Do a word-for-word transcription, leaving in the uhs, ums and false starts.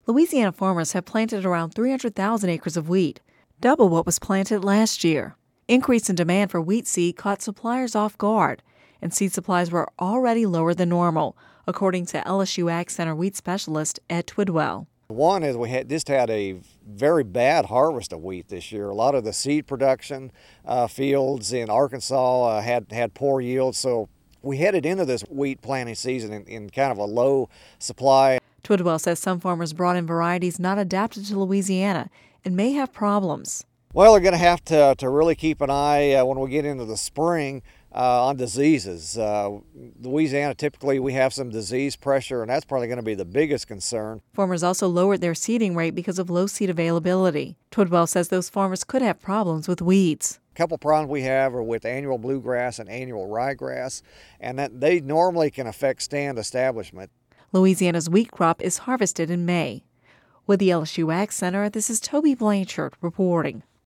Louisiana farmers have planted around three hundred thousand acres of wheat, double what was planted last year. Increase in demand for wheat seed caught suppliers off guard, and seed supplies were already lower than normal, according to L S U Ag Center wheat specialist Ed Twidwell. One is we had just had a very bad harvest of wheat this year. A lot of the seed production uh, fields in Arkansas uh, had, had poor yields, so we headed into this wheat planting season in, in kind of a low supply. Twidwell says some farmers brought in varieties not adapted to Louisiana and may have problems. Well, they're going to have to, to really keep an eye uh, when we get into the spring uh, on diseases. Uh, Louisiana, typically we have some disease pressure, and that's probably going to be the biggest concern. Farmers also lowered their seeding rate because of low seed availability. Twidwell says those farmers could have problems with weeds. A couple problems we have are with annual bluegrass and annual ryegrass, and that they normally can affect stand establishment. Louisiana's wheat crop is harvested in May. With the L S U Ag Center, this is Toby Blanchard reporting.